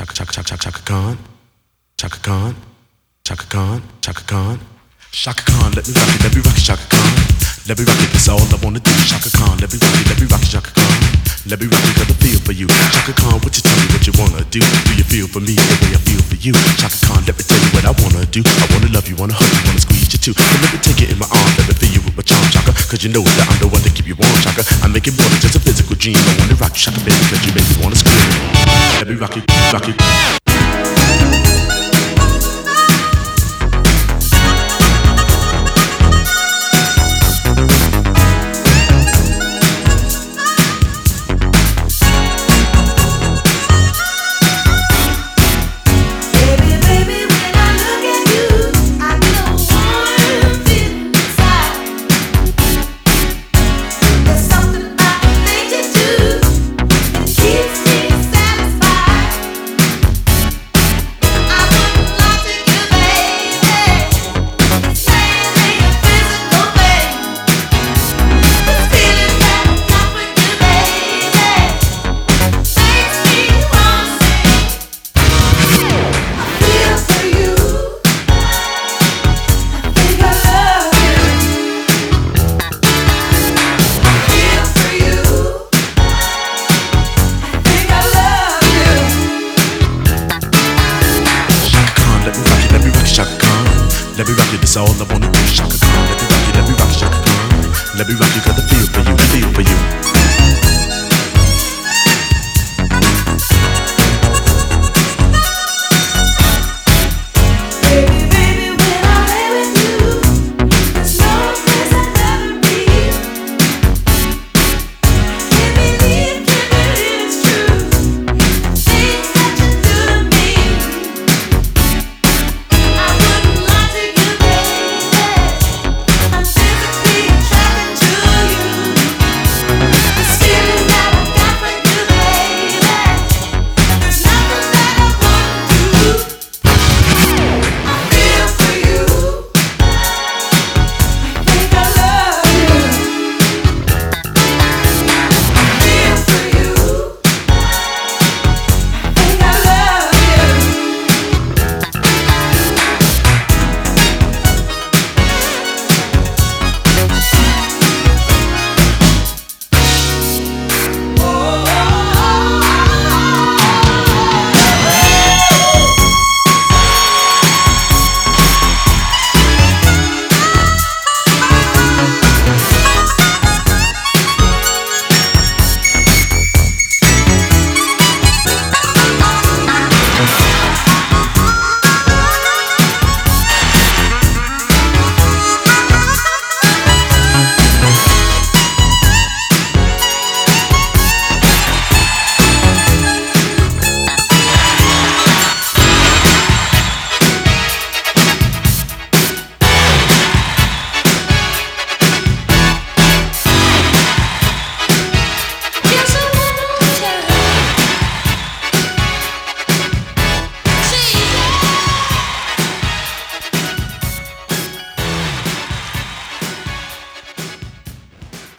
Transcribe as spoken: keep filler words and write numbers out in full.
Chaka Chaka Chaka Chaka Khan, Chaka Khan, Chaka Khan, Chaka Khan, Chaka Khan. Let me rock it, let me rock it, Chaka Khan. Let me rock it, that's all I wanna do. Chaka Khan, let me rock it, let me rock it, Chaka Khan. Let me rock it, got the feel for you. Chaka Khan, what you tell me what you wanna do? Do you feel for me the way I feel for you? Chaka Khan, let me tell you what I wanna do. I wanna love you, wanna hug you, wanna squeeze you too. And let me take it in my arms, let me feel you with my charm, Chaka. Cause you know that I'm the one to keep you warm, Chaka. I make it more than just a physical dream. I wanna rock you, Chaka, baby, cause you make me wanna scream. Let me rock it, rock it. Let me rock it, that's all I wanna do. Chaka Khan, let me rock it, let me rock it, Chaka Khan. Let me rock it, got the feel for you, feel for you.